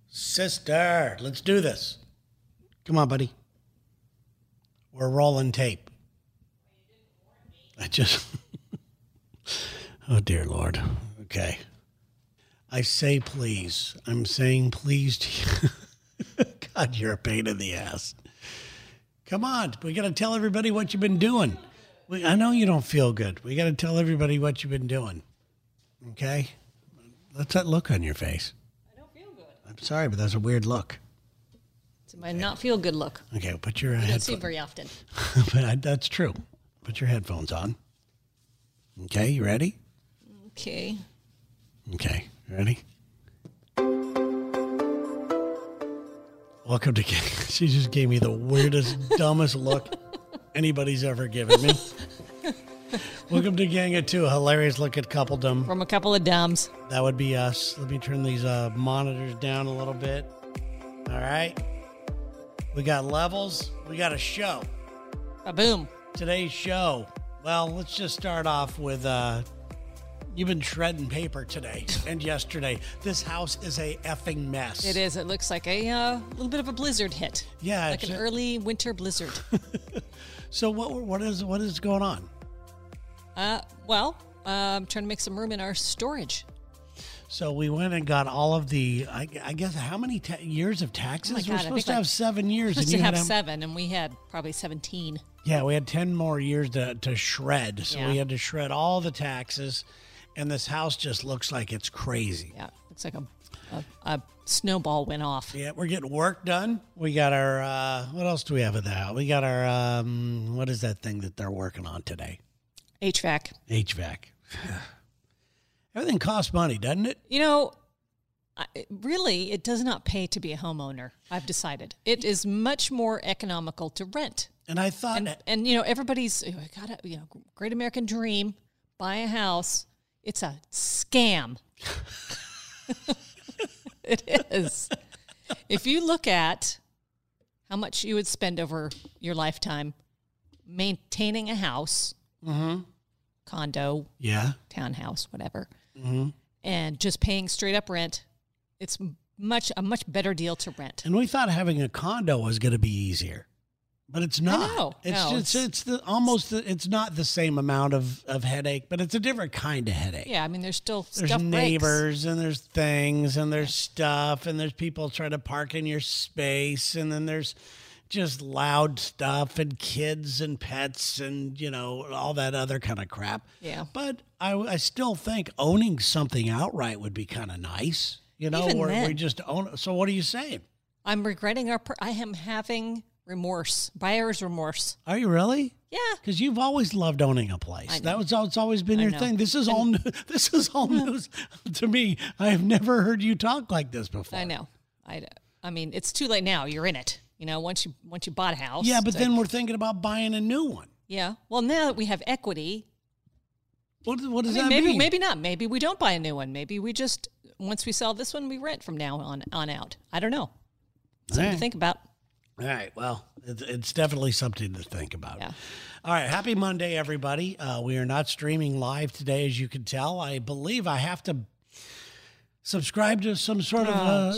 Sister, let's do this. Come on, buddy. We're rolling tape. Oh, dear Lord. Okay. I say please. I'm saying please to you. God, you're a pain in the ass. Come on. We got to tell everybody what you've been doing. I know you don't feel good. We got to tell everybody what you've been doing. Okay? What's that look on your face? I don't feel good. I'm sorry, but that's a weird look. It's my not feel good look. Okay, put your I don't headphones. see it very often. But that's true. Put your headphones on. Okay, you ready? Okay. Okay, ready? Welcome to Gang. She just gave me the weirdest, dumbest look anybody's ever given me. Welcome to Gang of Two, a hilarious look at coupledom. From a couple of dumbs. That would be us. Let me turn these monitors down a little bit. All right. We got levels. We got a show. Boom. Today's show. Well, let's just start off with you've been shredding paper today and yesterday. This house is a effing mess. It is. It looks like a little bit of a blizzard hit. Yeah. Like an early winter blizzard. So what is going on? I'm trying to make some room in our storage. So we went and got all of the, I guess, how many years of taxes? Oh my God, We're supposed to have 7 years. Supposed to have 7, and we had probably 17. Yeah, we had 10 more years to shred. So Yeah. we had to shred all the taxes, and this house just looks like it's crazy. Yeah, looks like a snowball went off. Yeah, we're getting work done. We got our, what else do we have at the house? We got our, what is that thing that they're working on today? HVAC. Everything costs money, doesn't it? You know, really, it does not pay to be a homeowner. I've decided it is much more economical to rent. And I thought, And you know, everybody's got a great American dream, buy a house. It's a scam. It is. If you look at how much you would spend over your lifetime maintaining a house, condo, townhouse, whatever, and just paying straight up rent, it's a much better deal to rent. and we thought having a condo was going to be easier, but it's not. know. It's not the same amount of headache, but it's a different kind of headache. Yeah, I mean, there's still There's stuff neighbors and there's things and there's stuff and there's people trying to park in your space and then there's just loud stuff and kids and pets and, all that other kind of crap. Yeah. But I still think owning something outright would be kind of nice, Even where then. we just own it. So what are you saying? I'm regretting I am having remorse, buyer's remorse. Are you really? Yeah. Because you've always loved owning a place. It's always been your know. thing. This is all new. This is all news to me. I have never heard you talk like this before. I know. I mean, it's too late now. You're in it. Once you bought a house. Yeah, but then we're thinking about buying a new one. Yeah. Well, now that we have equity. What does that mean? Maybe not. Maybe we don't buy a new one. Maybe we just, once we sell this one, we rent from now on out. I don't know. Something to think about. All right. Well, it's definitely something to think about. Yeah. All right. Happy Monday, everybody. We are not streaming live today, as you can tell. I believe I have to subscribe to some sort of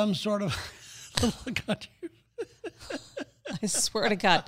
look on you. I swear to God.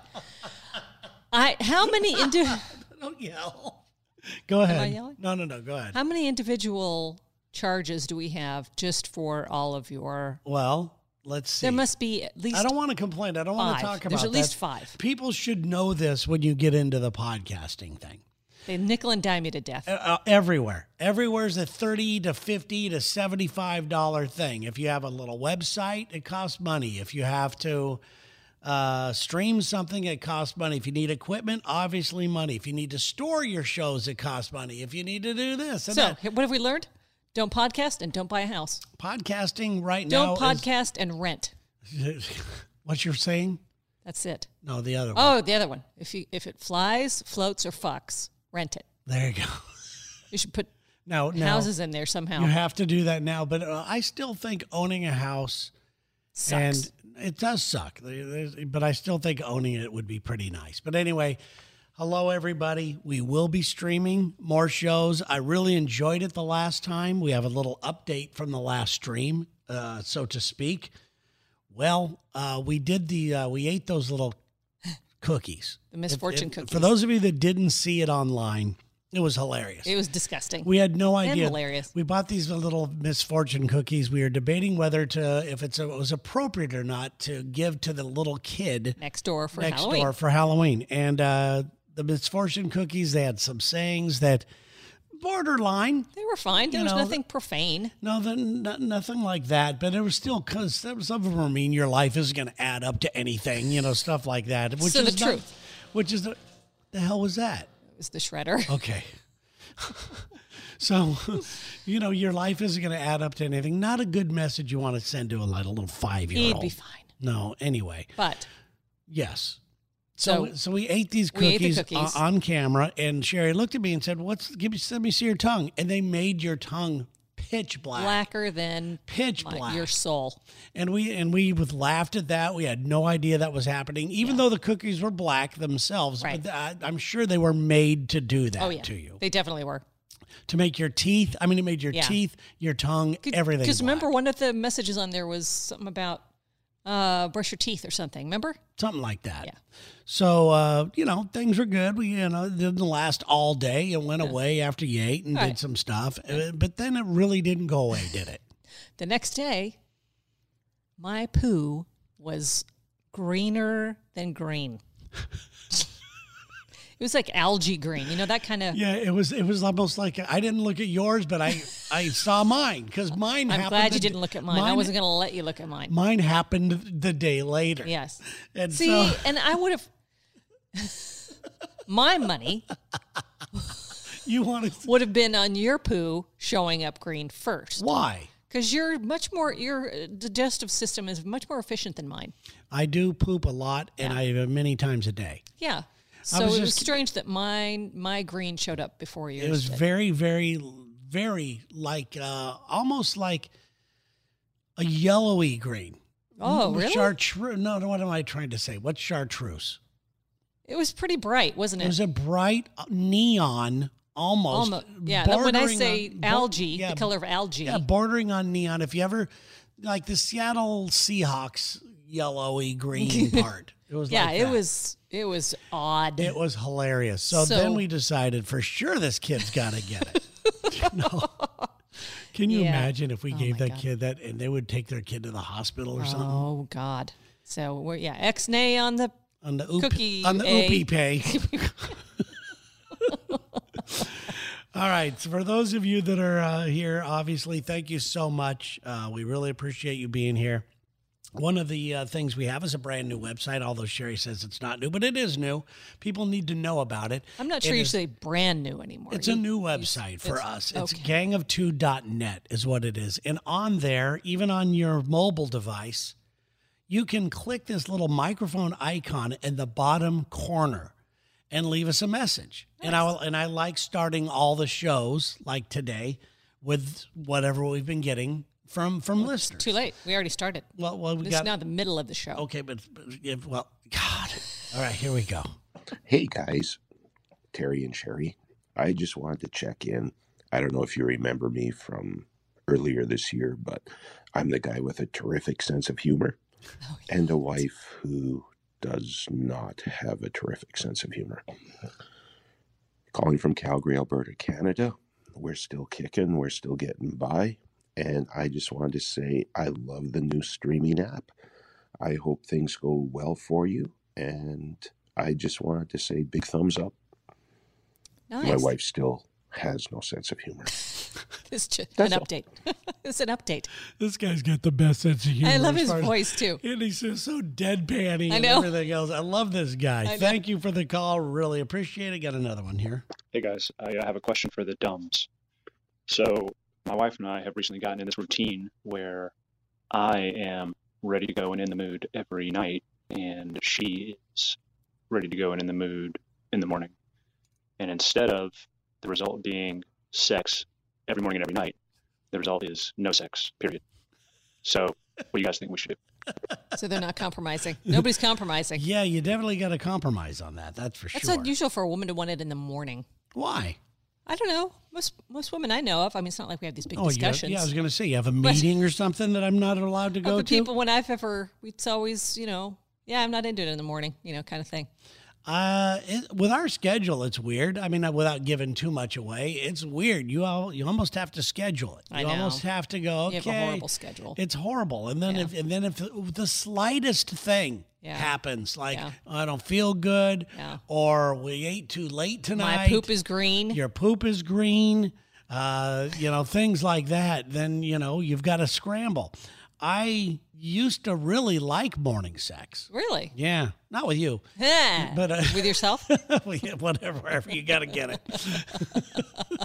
How many Don't yell. Go ahead. Am I yelling? No. Go ahead. How many individual charges do we have just for all of your? Well, let's see. There must be at least. I don't want to complain. I don't want to talk about There's at least that. 5. People should know this when you get into the podcasting thing. They nickel and dime you to death. Everywhere. Everywhere's a $30 to $50 to $75 thing. If you have a little website, it costs money. If you have to stream something, it costs money. If you need equipment, obviously money. If you need to store your shows, it costs money. If you need to do this and So, that. what have we learned? Don't podcast and don't buy a house. Podcasting right now Don't podcast and rent. What you're saying? That's it. No, the other one. Oh, the other one. If it flies, floats, or fucks, rent it. There you go. You should put No. houses in there somehow. You have to do that now, but I still think owning a house Sucks. and it does suck, but I still think owning it would be pretty nice. But anyway, hello everybody. We will be streaming more shows. I really enjoyed it the last time. We have a little update from the last stream. so to speak. Well, we ate those little cookies. The misfortune cookies. For those of you that didn't see it online, it was hilarious. It was disgusting. We had no idea. And hilarious. We bought these little misfortune cookies. We were debating whether if it was appropriate or not to give to the little kid next door for Halloween. And the misfortune cookies, they had some sayings that borderline. They were fine. There was nothing profane. No, nothing like that. But it was still, because some of them were mean. Your life isn't going to add up to anything, stuff like that. Which so is the truth. Which is the hell was that? It was the shredder. Okay. So, your life isn't going to add up to anything. Not a good message you want to send to a little 5-year-old. He'd be fine. No, anyway. But. Yes. So we ate these cookies, on camera, and Sherry looked at me and said, let me see your tongue. And they made your tongue pitch black. Blacker than pitch black. Your soul. And we laughed at that. We had no idea that was happening, even though the cookies were black themselves. Right. But I'm sure they were made to do that to you. They definitely were. To make your teeth, it made your teeth, your tongue, everything. Because remember, one of the messages on there was something about brush your teeth or something. Remember? Something like that. Yeah. So, things were good. We, it didn't last all day. It went away after you ate and did some stuff. But then it really didn't go away, did it? The next day, my poo was greener than green. It was like algae green, that kind of. Yeah, it was almost like, I didn't look at yours, but I saw mine, because mine happened. I'm glad you didn't look at mine. I wasn't going to let you look at mine. Mine happened the day later. Yes. And and I would have, my money would have been on your poo showing up green first. Why? Because your digestive system is much more efficient than mine. I do poop a lot, and many times a day. Yeah. So it was strange that my green showed up before yours. It was very, very, very almost like a yellowy green. Oh, really? Chartreuse. No, what am I trying to say? What's chartreuse? It was pretty bright, wasn't it? It was a bright neon, almost. Yeah, when I say algae, the color of algae. Yeah, bordering on neon. If you ever, like the Seattle Seahawks yellowy green part. It was like that. It was odd. It was hilarious. So then we decided for sure this kid's got to get it. No. Can you imagine if we gave that kid that and they would take their kid to the hospital or something? Oh God. So we're X-nay on the cookie on the oopie pay. All right. So for those of you that are here, obviously, thank you so much. We really appreciate you being here. One of the things we have is a brand new website, although Sherry says it's not new, but it is new. People need to know about it. I'm not sure you say brand new anymore. It's a new website for us. It's gangof2.net is what it is. And on there, even on your mobile device, you can click this little microphone icon in the bottom corner and leave us a message. Nice. And I like starting all the shows like today with whatever we've been getting from listeners. It's too late. We already started. Well, this is now the middle of the show. Okay, but God. All right, here we go. Hey guys, Terry and Sherry. I just wanted to check in. I don't know if you remember me from earlier this year, but I'm the guy with a terrific sense of humor and a wife who does not have a terrific sense of humor. Calling from Calgary, Alberta, Canada. We're still kicking. We're still getting by. And I just wanted to say I love the new streaming app. I hope things go well for you. And I just wanted to say big thumbs up. Nice. My wife still has no sense of humor. It's just an update. It's an update. This guy's got the best sense of humor. I love his voice, too. And he's just so deadpan-y and everything else. I love this guy. Thank you for the call. Really appreciate it. Got another one here. Hey, guys. I have a question for the dumbs. So my wife and I have recently gotten in this routine where I am ready to go and in the mood every night, and she is ready to go and in the mood in the morning. And instead of the result being sex every morning and every night, the result is no sex, period. So what do you guys think we should do? So they're not compromising. Nobody's compromising. Yeah, you definitely got to compromise on that. That's for sure. That's unusual for a woman to want it in the morning. Why? I don't know. Most women I know of. I mean, it's not like we have these big discussions. I was going to say, you have a meeting or something that I'm not allowed to go the to? people when it's always, I'm not into it in the morning, kind of thing. With our schedule, it's weird. I mean, without giving too much away, it's weird. You almost have to schedule it. I You know. almost have to go, okay. You have a horrible schedule. It's horrible. And then if the slightest thing happens, like I don't feel good, or we ate too late tonight. My poop is green. Your poop is green. Things like that. Then you've got to scramble. I used to really like morning sex. Really? Yeah, not with you, but with yourself. whatever you got to get it.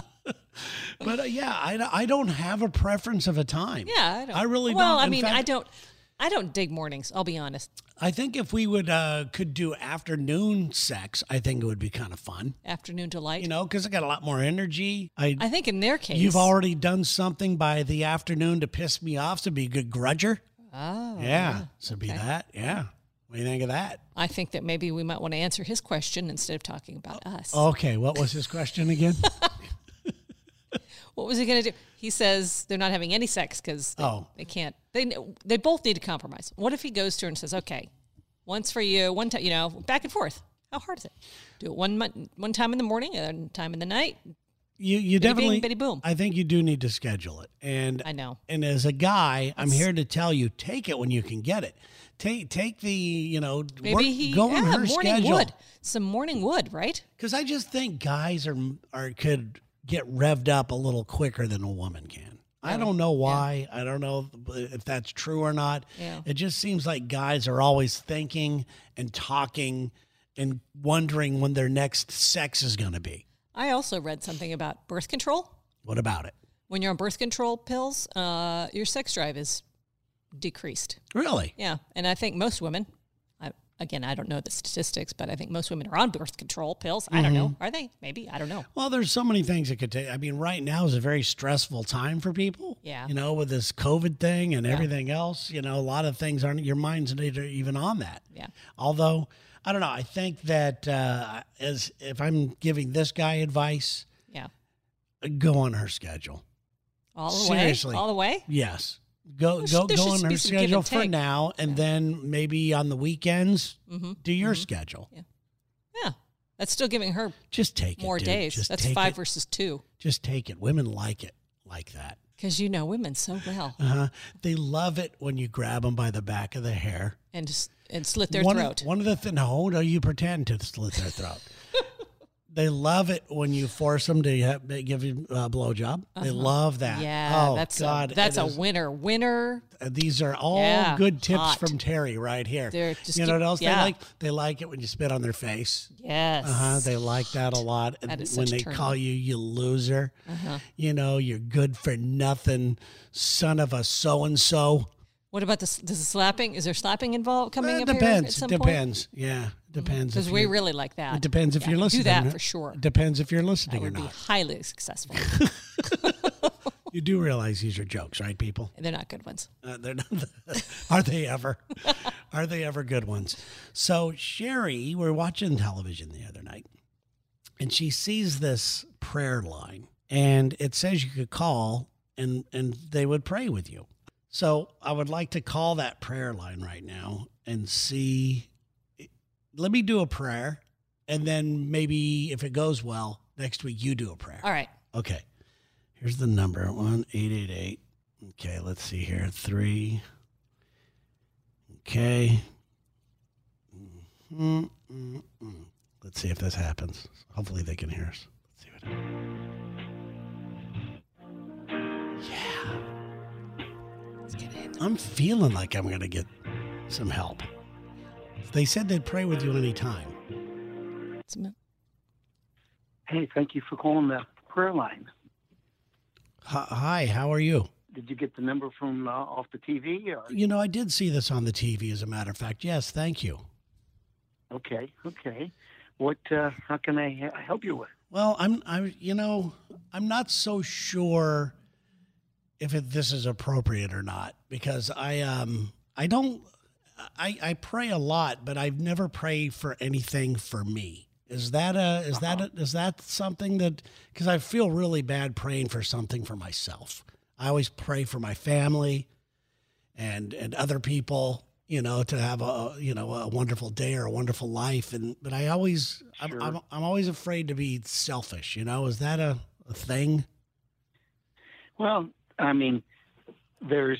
But I don't have a preference of a time. Yeah, I don't. I really don't. Well, I In mean, fact, I don't dig mornings. I'll be honest. I think if we could do afternoon sex, I think it would be kind of fun. Afternoon delight. Because I got a lot more energy. I think in their case, you've already done something by the afternoon to piss me off, so be a good grudger. Oh, yeah. So be that. Yeah. What do you think of that? I think that maybe we might want to answer his question instead of talking about us. Okay. What was his question again? What was he going to do? He says they're not having any sex because they can't. They both need to compromise. What if he goes to her and says, okay, once for you, one time, back and forth. How hard is it? Do it one time in the morning and time in the night. You definitely, bitty boom. I think you do need to schedule it. And I know. And as a guy, I'm here to tell you, take it when you can get it. Take the, go on her schedule. Some morning wood, right? Because I just think guys could get revved up a little quicker than a woman can. I don't know why. Yeah. I don't know if that's true or not. Yeah. It just seems like guys are always thinking and talking and wondering when their next sex is going to be. I also read something about birth control. What about it? When you're on birth control pills, your sex drive is decreased. Really? Yeah. And I think most women, I don't know the statistics, but I think most women are on birth control pills. I don't know. Are they? Maybe. I don't know. Well, there's so many things it could take. I mean, right now is a very stressful time for people. Yeah. With this COVID thing and everything else, a lot of things aren't, your mind's not even on that. Yeah. Although, I don't know. I think that if I'm giving this guy advice, go on her schedule. All the Seriously. way? All the way? Yes. Go on her schedule for now, and then maybe on the weekends, do your schedule. Yeah. Yeah. That's still giving her just take more it, days. Just That's 5 versus 2. Just take it. Women like it like that. Because you know women so well. They love it when you grab them by the back of the hair. And slit their throat. No, you pretend to slit their throat. They love it when you force them to give you a blowjob. They love that. Yeah, oh, that's God, a winner. Winner. These are all good tips hot. from Terry right here. You know what else they like? They like it when you spit on their face. Yes. They like that a lot. That is when such they a turn call you loser. You're good for nothing, son of a so-and-so. What about the slapping? Is there slapping involved coming up depends. here at some Depends. Point? Yeah, depends. Because we really like that. It depends if you're listening. Do that for sure. It depends if you're listening or not. That would be highly successful. You do realize these are jokes, right, people? They're not good ones. They're not. Are they ever? Are they ever good ones? So Sherry, we're watching television the other night, and she sees this prayer line, and it says you could call, and they would pray with you. So I would like to call that prayer line right now and see. Let me do a prayer, and then maybe if it goes well, next week you do a prayer. All right. Okay. Here's the number, 1-888. Okay, let's see here. 3. Okay. Let's see if this happens. Hopefully they can hear us. Let's see what happens. Yeah. I'm feeling like I'm going to get some help. They said they'd pray with you anytime. Hey, thank you for calling the prayer line. Hi, how are you? Did you get the number from off the TV? Or? I did see this on the TV, as a matter of fact. Yes, thank you. Okay. What? How can I help you with? Well, I'm not so sure if this is appropriate or not, because I pray a lot, but I've never prayed for anything for me. Is that something that, because I feel really bad praying for something for myself. I always pray for my family and other people, to have a wonderful day or a wonderful life. But I'm always afraid to be selfish. Is that a thing? Well, I mean, there's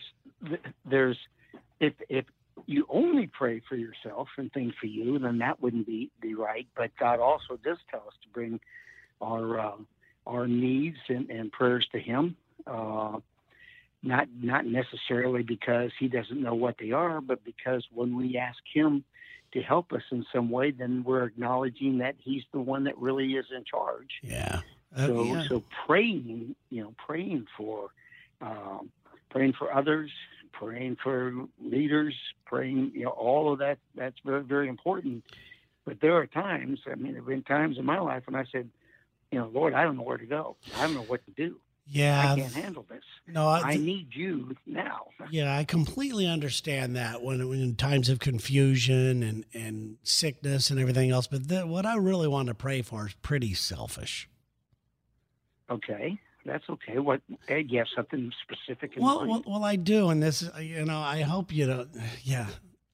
if you only pray for yourself and think for you, then that wouldn't be right. But God also does tell us to bring our needs and prayers to Him. Not necessarily because He doesn't know what they are, but because when we ask Him to help us in some way, then we're acknowledging that He's the one that really is in charge. Yeah. So praying for others, praying for leaders, praying, all of that, that's very, very important. But there are times, there have been times in my life when I said, Lord, I don't know where to go. I don't know what to do. Yeah. I can't handle this. No, I need you now. Yeah, I completely understand that when in times of confusion and sickness and everything else. But what I really want to pray for is pretty selfish. Okay. That's okay. What, Ed, you have something specific in mind? Well, I do. And this, I hope you don't, yeah.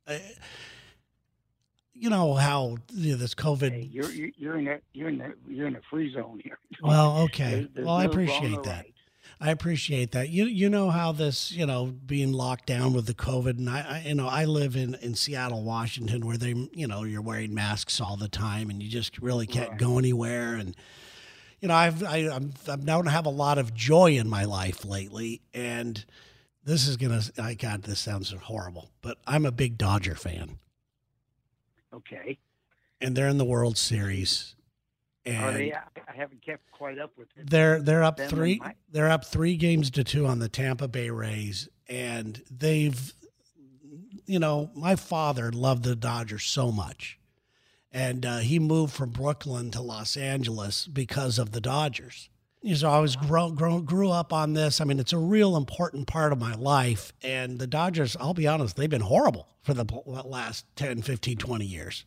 You know how this COVID. Hey, you're in a free zone here. Well, okay. There's I no appreciate wrong or that. right. I appreciate that. You know how this, being locked down with the COVID, and I live in Seattle, Washington, where they, you're wearing masks all the time, and you just really can't go anywhere. And I'm now to have a lot of joy in my life lately, and this is God, this sounds horrible, but I'm a big Dodger fan. Okay. And they're in the World Series. And I haven't kept quite up with it. They're up three. They're up 3-2 on the Tampa Bay Rays, and they've, my father loved the Dodgers so much, and he moved from Brooklyn to Los Angeles because of the Dodgers. So I was grew up on this. I mean, it's a real important part of my life, and the Dodgers, I'll be honest, they've been horrible for the last 10, 15, 20 years.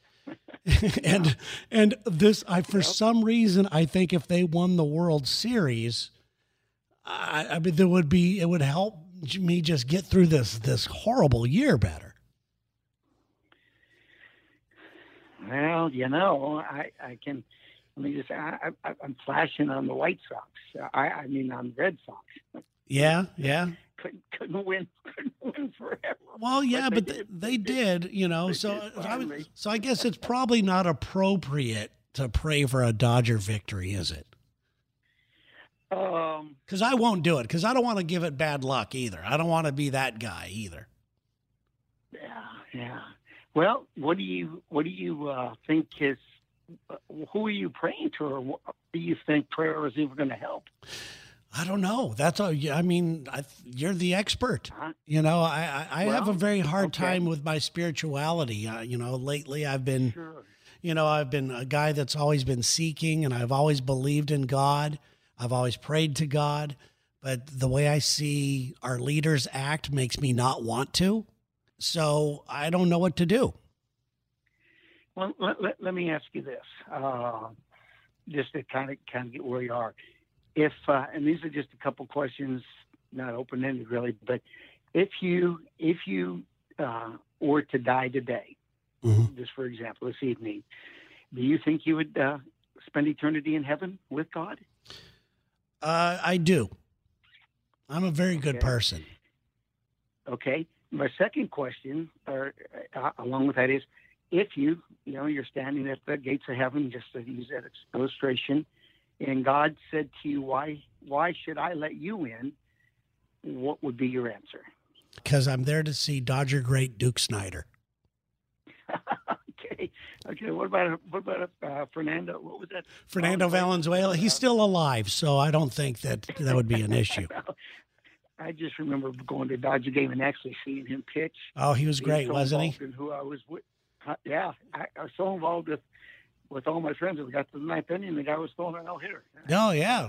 and this, for some reason, I think if they won the World Series, I mean, it would help me just get through this horrible year better. Well, I can. Let me just say, I'm flashing on the White Sox. On the Red Sox. Yeah. Couldn't win forever. Well, yeah, but they did, So I guess it's probably not appropriate to pray for a Dodger victory, is it? Because I won't do it, because I don't want to give it bad luck either. I don't want to be that guy either. Yeah. Well, what do you think is? Who are you praying to, or what do you think prayer is even going to help? I don't know. That's all. I mean, you're the expert. I have a very hard time with my spirituality. Lately I've been, I've been a guy that's always been seeking, and I've always believed in God. I've always prayed to God, but the way I see our leaders act makes me not want to. So I don't know what to do. Well, let me ask you this, just to kind of get where you are. If and these are just a couple questions, not open-ended really, but if you were to die today, just for example, this evening, do you think you would spend eternity in heaven with God? I do. I'm a very good person. Okay. My second question, along with that, is if you're standing at the gates of heaven, just to use that illustration, and God said to you, why should I let you in? What would be your answer? Because I'm there to see Dodger great Duke Snider. Okay. What about Fernando? What was that? Fernando Valenzuela. He's still alive, so I don't think that would be an issue. I just remember going to a Dodger game and actually seeing him pitch. Oh, he was great, wasn't he? And who I was with. Yeah, I was so involved with all my friends. We got to the ninth inning, and the guy was throwing an no-hitter. Oh, yeah.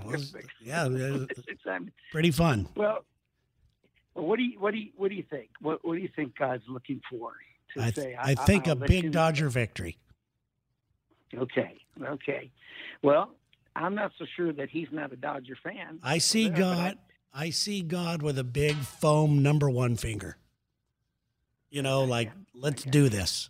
Pretty fun. Well, what do you think? What do you think God's looking for? I think a big Dodger victory. Okay. Well, I'm not so sure that he's not a Dodger fan. I see God. I see God with a big foam number one finger. Let's do this.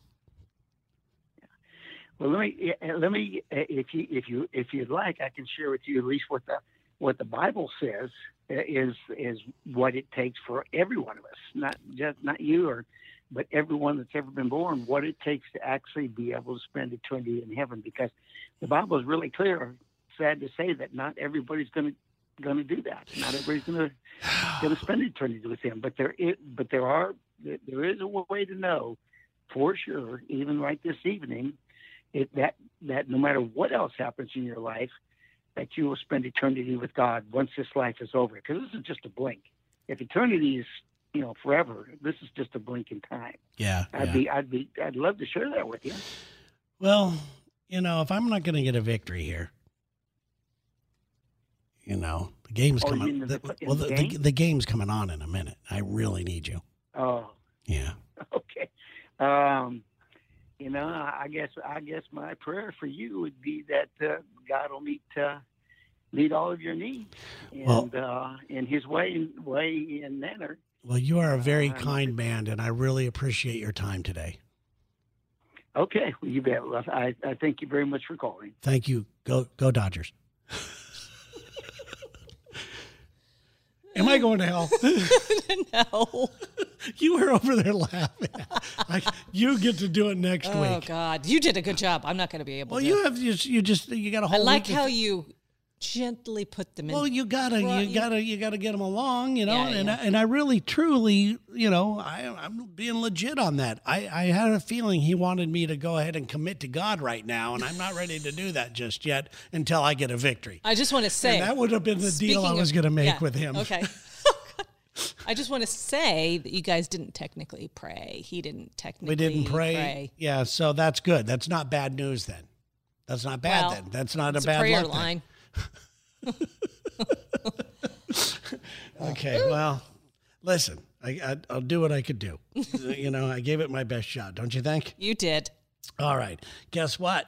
Well, let me, if you'd like, I can share with you at least what the Bible says is what it takes for every one of us, not you but everyone that's ever been born, what it takes to actually be able to spend eternity in heaven. Because the Bible is really clear. Sad to say that not everybody's going to do that. Not everybody's going to spend eternity with Him. But there is a way to know for sure, even right this evening, that no matter what else happens in your life, that you will spend eternity with God once this life is over. Because this is just a blink. If eternity is forever, this is just a blink in time. Yeah. I'd love to share that with you. Well, if I'm not going to get a victory here, the game's coming. The game's coming on in a minute. I really need you. Oh. Yeah. Okay. I guess my prayer for you would be that God will meet all of your needs, and in His way and manner. Well, you are a very kind man, and I really appreciate your time today. Okay, well, you bet. I thank you very much for calling. Thank you. Go Dodgers. Am I going to hell? No. You were over there laughing. You get to do it next week. Oh God, you did a good job. I'm not going to be able to. Well, you got a whole. I like week how you gently put them in. Well, you gotta get them along, Yeah. And I really, truly, I'm being legit on that. I had a feeling he wanted me to go ahead and commit to God right now, and I'm not ready to do that just yet until I get a victory. I just want to say and that would have been the deal I was going to make with him. Okay. I just want to say that you guys didn't technically pray. He didn't technically. We didn't pray. Yeah, so that's good. That's not bad news then. That's not bad then. That's not a bad prayer luck line. Okay, well, listen, I'll do what I could do. I gave it my best shot, don't you think? You did. All right. Guess what?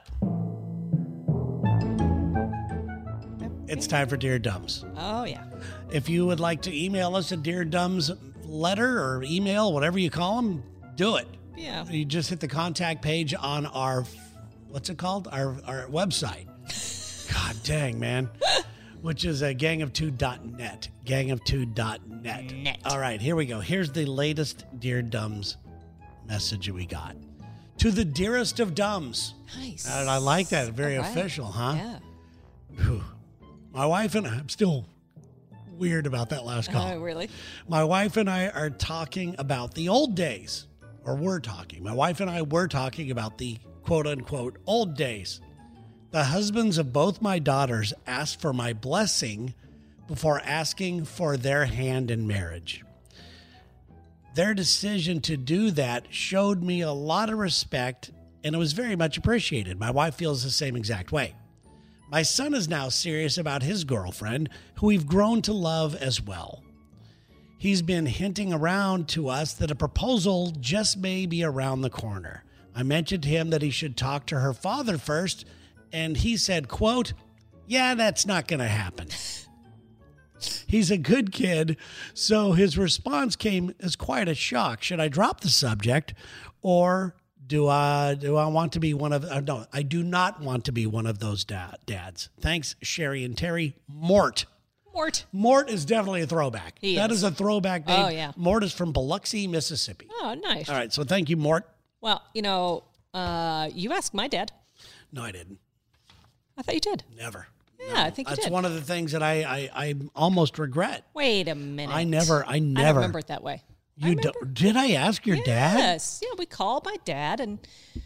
It's time for Dear Dumbs. Oh, yeah. If you would like to email us a Dear Dumbs letter or email, whatever you call them, do it. Yeah. You just hit the contact page on our, what's it called? Our website. God dang, man. Which is gangof2.net. Gangof2.net. All right, here we go. Here's the latest Dear Dumbs message we got. To the dearest of Dumbs. Nice. I like that. Very official, huh? Yeah. Whew. My wife and I, I'm still weird about that last call. Oh, really? My wife and I are talking about the old days, or we're talking. My wife and I were talking about the quote-unquote old days. The husbands of both my daughters asked for my blessing before asking for their hand in marriage. Their decision to do that showed me a lot of respect, and it was very much appreciated. My wife feels the same exact way. My son is now serious about his girlfriend, who we've grown to love as well. He's been hinting around to us that a proposal just may be around the corner. I mentioned to him that he should talk to her father first, and he said, quote, "Yeah, that's not going to happen." He's a good kid, so his response came as quite a shock. Should I drop the subject, or do I want to be one of? No, I do not want to be one of those dads. Thanks, Sherry and Terry. Mort is definitely a throwback. That is a throwback name. Oh, yeah. Mort is from Biloxi, Mississippi. Oh, nice. All right, so thank you, Mort. Well, you asked my dad. No, I didn't. I thought you did. Never. Yeah, No. I think you That's did. one of the things that I almost regret. Wait a minute. I never. I don't remember it that way. Did I ask your dad? Yes. Yeah, we called my dad and,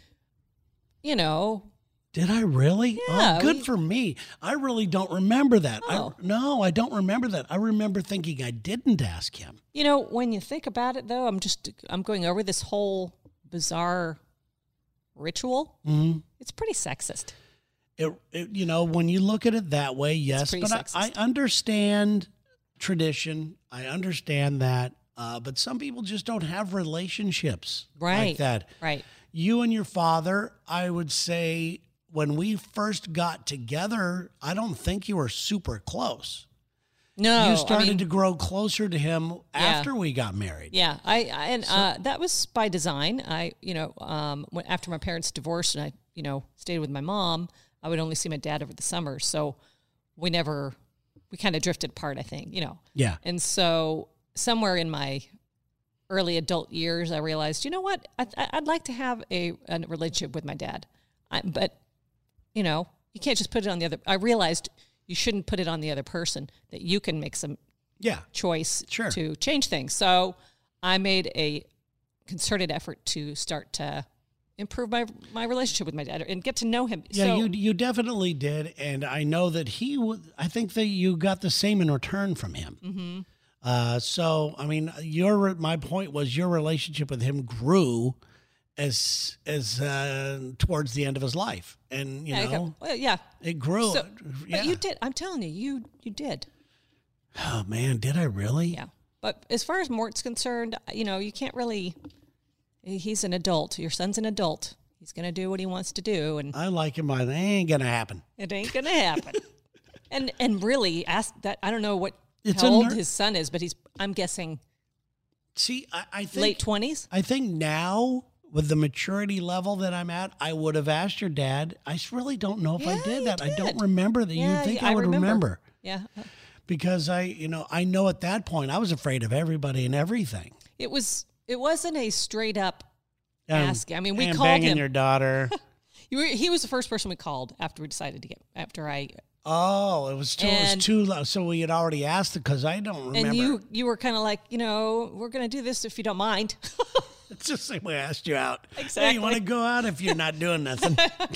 Did I really? Yeah, Oh, good for me. I really don't remember that. Oh. I don't remember that. I remember thinking I didn't ask him. when you think about it, though, I'm going over this whole bizarre ritual. Mm-hmm. It's pretty sexist. When you look at it that way, yes. pretty But I sexist. understand tradition. I understand that. But some people just don't have relationships like that. Right. You and your father, I would say, when we first got together, I don't think you were super close. No, You started to grow closer to him after we got married. Yeah, that was by design. After my parents divorced and I, stayed with my mom, I would only see my dad over the summer. So we kind of drifted apart, I think, Yeah. And so somewhere in my early adult years, I realized, you know what, I'd like to have a relationship with my dad. But, you can't just put it on the other. I realized you shouldn't put it on the other person, that you can make some choice to change things. So I made a concerted effort to start to improve my relationship with my dad and get to know him. Yeah, so, you definitely did. And I know that I think that you got the same in return from him. Mm-hmm. So, I mean, my point was your relationship with him grew as towards the end of his life. And, it grew. So, but you did. I'm telling you, you did. Oh, man, did I really? Yeah. But as far as Mort's concerned, you can't really, he's an adult. Your son's an adult. He's going to do what he wants to do. And I like him, but it ain't going to happen. It ain't going to happen. and really, ask that, I don't know how old his son is, but I'm guessing I think late 20s. I think now, with the maturity level that I'm at, I would have asked your dad. I really don't know if I did that. I don't remember that. You think I would remember. Yeah. Because I know at that point I was afraid of everybody and everything. It wasn't a straight up ask. I mean, we called banging him. Your daughter. He was the first person we called after we decided to Oh, it was too low. So we had already asked it because I don't remember. And you were kind of like, we're going to do this if you don't mind. It's just like we asked you out. Exactly. Hey, you want to go out if you're not doing nothing?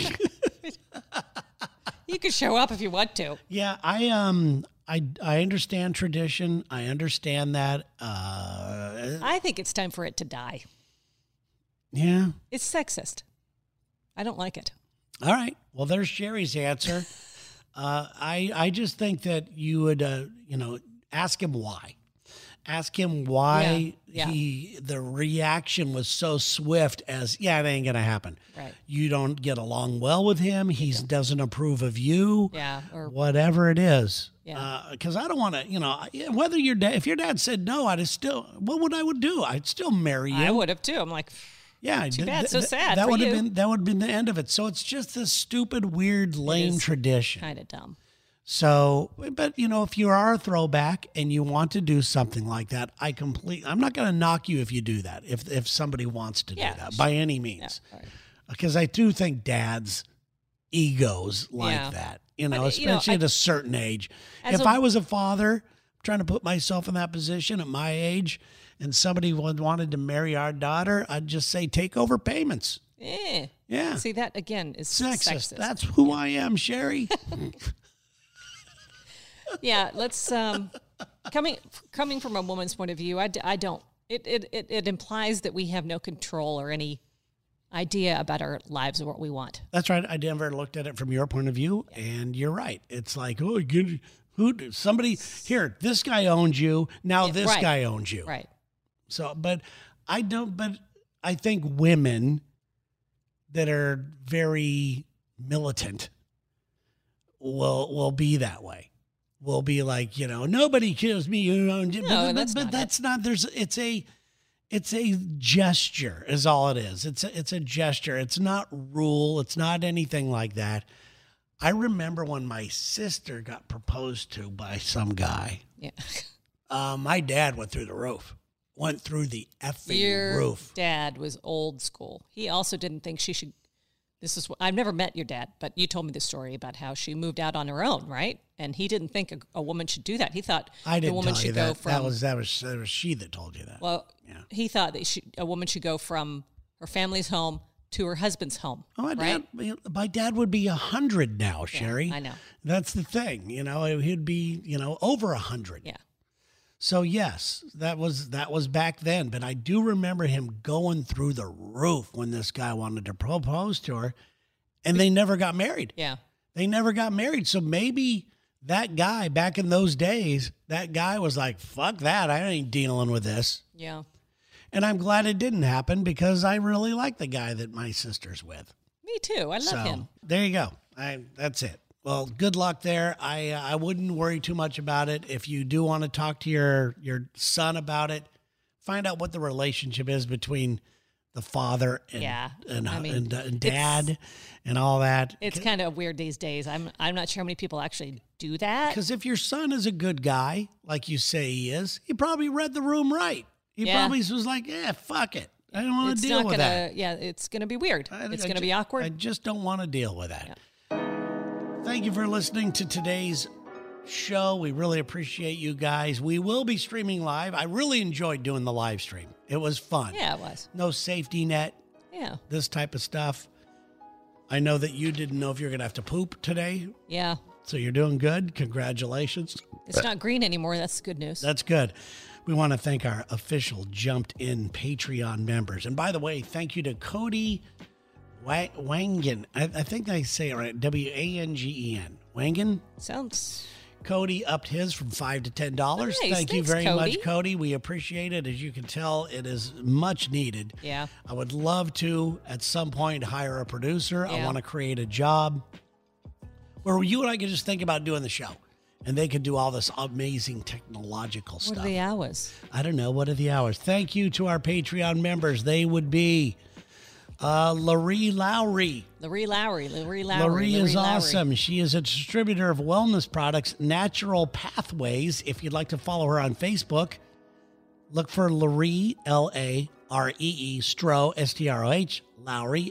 You can show up if you want to. Yeah, I understand tradition. I understand that. I think it's time for it to die. Yeah. It's sexist. I don't like it. All right. Well, there's Sherry's answer. I just think that you would, ask him why. Ask him why the reaction was so swift as, it ain't going to happen. Right. You don't get along well with him. He doesn't approve of you. Yeah. Or whatever it is. Yeah. Because I don't want to, whether if your dad said no, what would I do? I'd still marry you. I would have too. I'm like, too bad. So sad. That would have been the end of it. So it's just this stupid, weird, lame tradition. Kind of dumb. So, but if you are a throwback and you want to do something like that, I'm not going to knock you if you do that. If somebody wants to do that by any means, because I do think dads' egos like that, especially at a certain age. If I was a father trying to put myself in that position at my age, and somebody wanted to marry our daughter, I'd just say take over payments. Yeah. See, that again is sexist. That's who I am, Sherry. Yeah, let's coming from a woman's point of view, I don't. It implies that we have no control or any idea about our lives or what we want. That's right. I never looked at it from your point of view, and you're right. It's like, somebody here, this guy owns you. Now this guy owns you. Right. So, but I think women that are very militant will be that way. Will be like, nobody kills me. No, that's not. It's a gesture is all it is. It's a gesture. It's not rule. It's not anything like that. I remember when my sister got proposed to by some guy. Yeah. My dad went through the roof. Went through the effing roof. Your dad was old school. He also didn't think she should. I've never met your dad, but you told me the story about how she moved out on her own, right? And he didn't think a woman should do that. He thought the woman should go from. That was she that told you that. Well, he thought that a woman should go from her family's home to her husband's home. Oh, my dad would be 100 now, Sherry. I know. That's the thing. He'd be over 100. Yeah. So yes, that was back then. But I do remember him going through the roof when this guy wanted to propose to her, and they never got married. Yeah, they never got married. So maybe that guy back in those days, that guy was like, "Fuck that! I ain't dealing with this." Yeah. And I'm glad it didn't happen because I really like the guy that my sister's with. Me too. I love him. There you go. That's it. Well, good luck there. I wouldn't worry too much about it. If you do want to talk to your son about it, find out what the relationship is between the father and dad and all that. It's kind of weird these days. I'm not sure how many people actually do that. Because if your son is a good guy, like you say he is, he probably read the room right. He probably was like, yeah, fuck it. I don't want to deal with that. Yeah, it's going to be weird. It's going to be awkward. I just don't want to deal with that. Yeah. Thank you for listening to today's show. We really appreciate you guys. We will be streaming live. I really enjoyed doing the live stream. It was fun. Yeah, it was. No safety net. Yeah. This type of stuff. I know that you didn't know if you're going to have to poop today. Yeah. So you're doing good. Congratulations. It's not green anymore. That's good news. That's good. We want to thank our official Jumped In Patreon members. And by the way, thank you to Cody Wangen. I think I say it right. Wangen. Wangen? Sounds... Cody upped his from $5 to $10. Nice. Thank you Thanks, very Cody. much, Cody. We appreciate it. As you can tell, it is much needed. Yeah. I would love to, at some point, hire a producer. Yeah. I want to create a job where you and I could just think about doing the show. And they could do all this amazing technological stuff. What are the hours? I don't know. What are the hours? Thank you to our Patreon members. They would be Laree Lowry. Laree Lowry. Laree is awesome. She is a distributor of wellness products, Natural Pathways. If you'd like to follow her on Facebook, look for Laree, Laree, Stroh, Stroh, Lowry,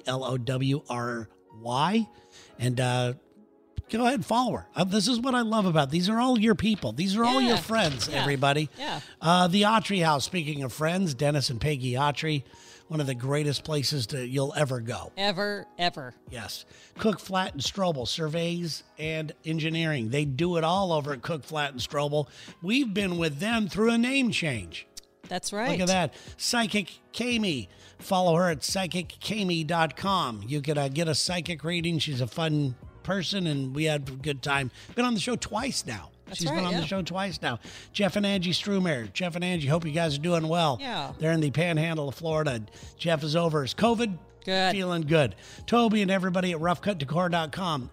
Lowry. And go ahead and follow her. This is what I love about. These are all your people. These are all your friends, everybody. Yeah. The Autry House, speaking of friends, Dennis and Peggy Autry, one of the greatest places you'll ever go. Ever. Yes. Cook, Flat, and Strobel, surveys and engineering. They do it all over at Cook, Flat, and Strobel. We've been with them through a name change. That's right. Look at that. Psychic Kami. Follow her at psychickami.com. You could get a psychic reading. She's a fun person, and we had a good time. Been on the show twice now. She's been on the show twice now. Jeff and Angie Strumer. Jeff and Angie, hope you guys are doing well. Yeah. They're in the panhandle of Florida. Jeff is over his COVID. Good. Feeling good. Toby and everybody at roughcutdecor.com.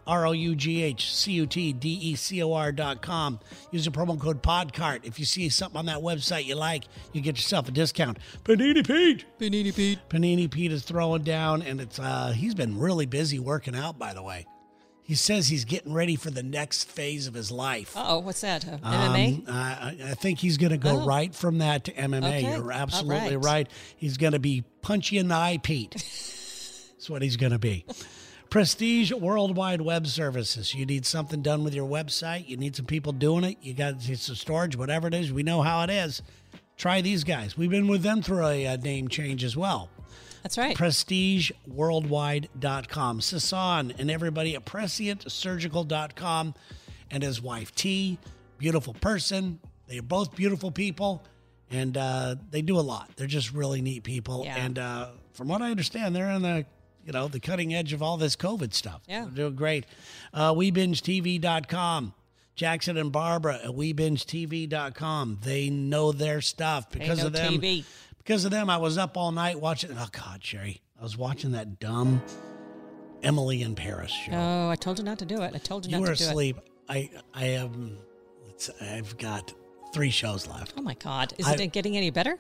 ROUGHCUTDECOR.com. Use the promo code PODCART. If you see something on that website you like, you get yourself a discount. Panini Pete. Panini Pete is throwing down, and it's he's been really busy working out, by the way. He says he's getting ready for the next phase of his life. Uh-oh, what's that? MMA? I think he's going to go right from that to MMA. Okay. You're absolutely right. He's going to be punchy in the eye, Pete. That's what he's going to be. Prestige Worldwide Web Services. You need something done with your website. You need some people doing it. You got some storage, whatever it is. We know how it is. Try these guys. We've been with them through a name change as well. That's right. PrestigeWorldwide.com. Sasan and everybody at PrescientSurgical.com and his wife T. Beautiful person. They are both beautiful people, and they do a lot. They're just really neat people. Yeah. And from what I understand, they're on the cutting edge of all this COVID stuff. Yeah. They're doing great. WeBingeTV.com. Jackson and Barbara at WeBingeTV.com. They know their stuff because of them. TV. Because of them, I was up all night watching. Oh, God, Sherry. I was watching that dumb Emily in Paris show. Oh, I told you not to do it. You were asleep. I am. I've got 3 shows left. Oh, my God. Is it getting any better?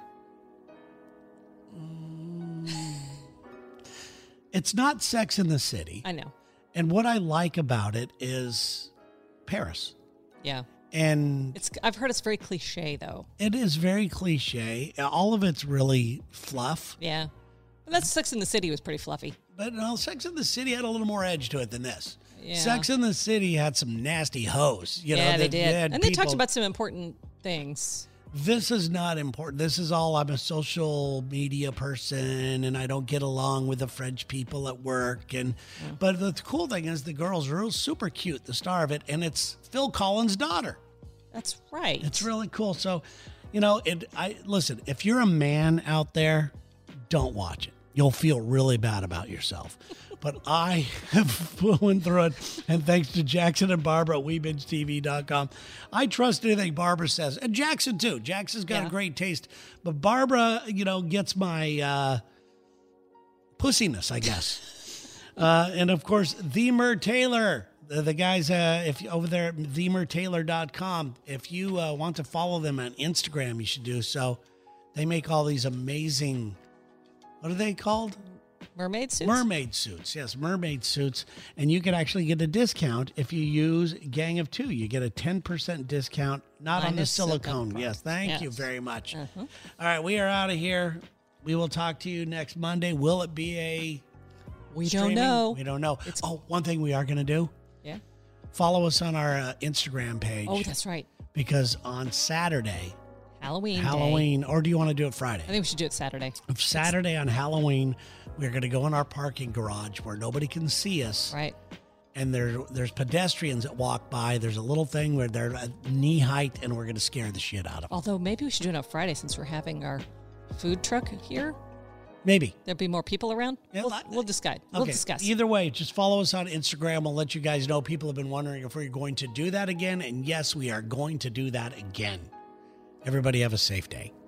It's not Sex in the City. I know. And what I like about it is Paris. Yeah. And I've heard it's very cliche, though. It is very cliche. All of it's really fluff. Yeah. Well, that's Sex in the City was pretty fluffy. But no, Sex in the City had a little more edge to it than this. Yeah. Sex in the City had some nasty hoes. They did. And they talked about some important things. This is not important. This is all, I'm a social media person and I don't get along with the French people at work. But the cool thing is the girl's super cute, the star of it, and it's Phil Collins' daughter. That's right. It's really cool. So, listen, if you're a man out there, don't watch it. You'll feel really bad about yourself. But I have went through it, and thanks to Jackson and Barbara at WeBingeTV.com. I trust anything Barbara says. And Jackson, too. Jackson's got a great taste. But Barbara, gets my pussiness, I guess. And of course, The Mer Taylor. The guys if over there at themertaylor.com. If you want to follow them on Instagram, you should do so. They make all these amazing, what are they called? Mermaid suits? Mermaid suits. Yes, mermaid suits. And you can actually get a discount if you use Gang of Two. You get a 10% discount, not on the silicone. Yes, thank you very much. All right, we are out of here. We will talk to you next Monday. Will it be a We streaming? don't know. We don't know. One thing we are going to do. Yeah. Follow us on our Instagram page. Oh, that's right. Because on Saturday, Halloween, or do you want to do it Friday? I think we should do it Saturday. Saturday on Halloween, we're going to go in our parking garage where nobody can see us. Right. And there's pedestrians that walk by. There's a little thing where they're at knee height, and we're going to scare the shit out of them. Although maybe we should do it on Friday since we're having our food truck here. Maybe. There'll be more people around. Yeah, we'll discuss. We'll discuss. Either way, just follow us on Instagram. We'll let you guys know. People have been wondering if we're going to do that again. And yes, we are going to do that again. Everybody have a safe day.